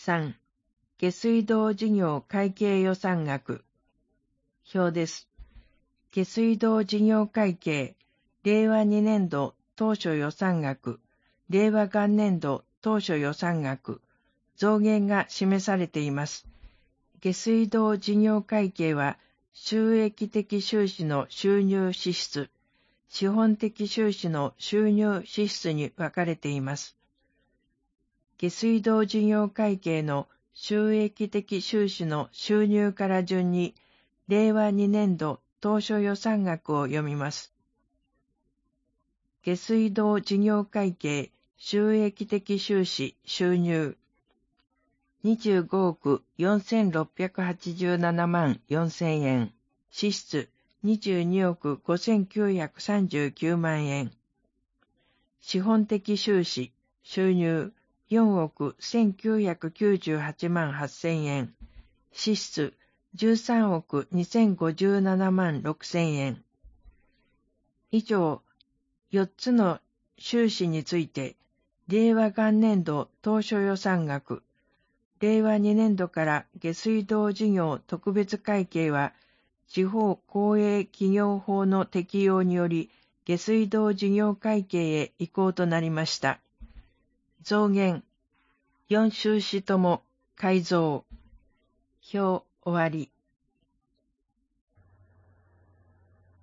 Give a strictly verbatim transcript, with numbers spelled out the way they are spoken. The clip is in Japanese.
さん、下水道事業会計予算額。表です。下水道事業会計、れいわにねんど当初予算額、れいわ元年度当初予算額、増減が示されています。下水道事業会計は、収益的収支の収入支出、資本的収支の収入支出に分かれています。下水道事業会計の収益的収支の収入から順に、れいわにねんど当初予算額を読みます。下水道事業会計収益的収支収入にじゅうごおくよんせんろっぴゃくはちじゅうななまんよんせんえん、支出にじゅうにおくごせんきゅうひゃくさんじゅうきゅうまんえん、資本的収支収入よんおくせんきゅうひゃくきゅうじゅうはちまんはっせんえん、支出じゅうさんおくにせんごじゅうななまんろくせんえん。以上、よっつの収支について、れいわ元年度当初予算額、れいわにねんどから下水道事業特別会計は、地方公営企業法の適用により、下水道事業会計へ移行となりました。増減、よん収支とも改造。表終わり。